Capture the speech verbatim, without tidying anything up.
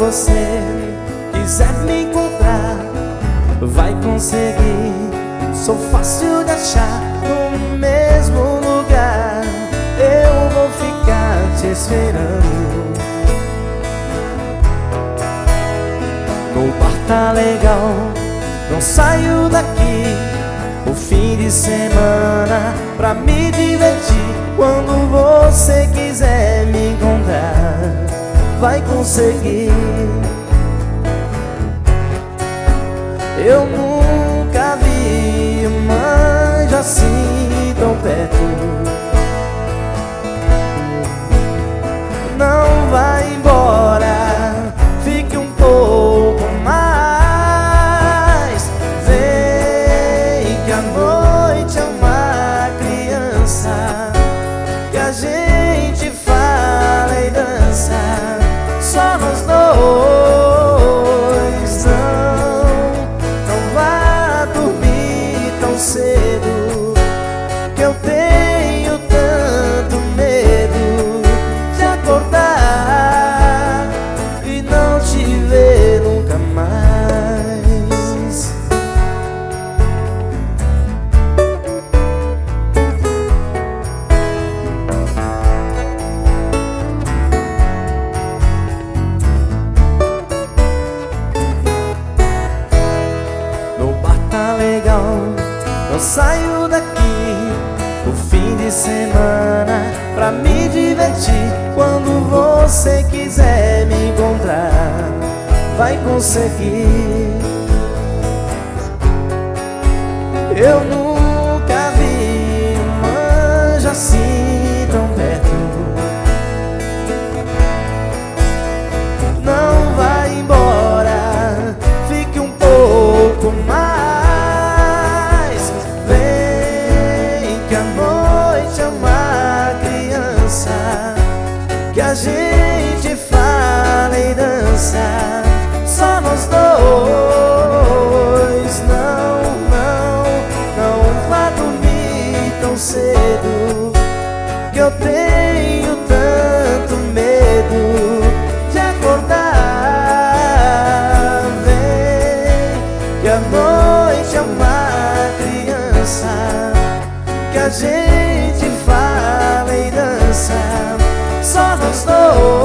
você quiser me encontrar, vai conseguir. Sou fácil de achar no mesmo lugar. Eu vou ficar te esperando. No bar tá legal, não saio daqui. O fim de semana pra me divertir. Quando você quiser me encontrar, vai conseguir. Eu nunca vi uma anjo assim tão perto. Não vai embora, fique um pouco mais. Vem que a noite é uma criança, que a gente fala e dança, só nós dois. Não, não vá dormir tão cedo, que eu tenho tanto medo de acordar e não te ver nunca mais. No bar tá legal, não saio daqui. O fim de semana pra me divertir. Quando você quiser me encontrar, vai conseguir. Eu nunca vi uma anjo assim tão perto. Não vai embora, fique um pouco mais. Vem que a noite é uma criança, que a gente fala e dança, só nós dois. Não, não, não vá dormir tão cedo, que eu tenho tanto medo de acordar. Vem que a noite é uma criança, que a gente fala e dança, só nós dois.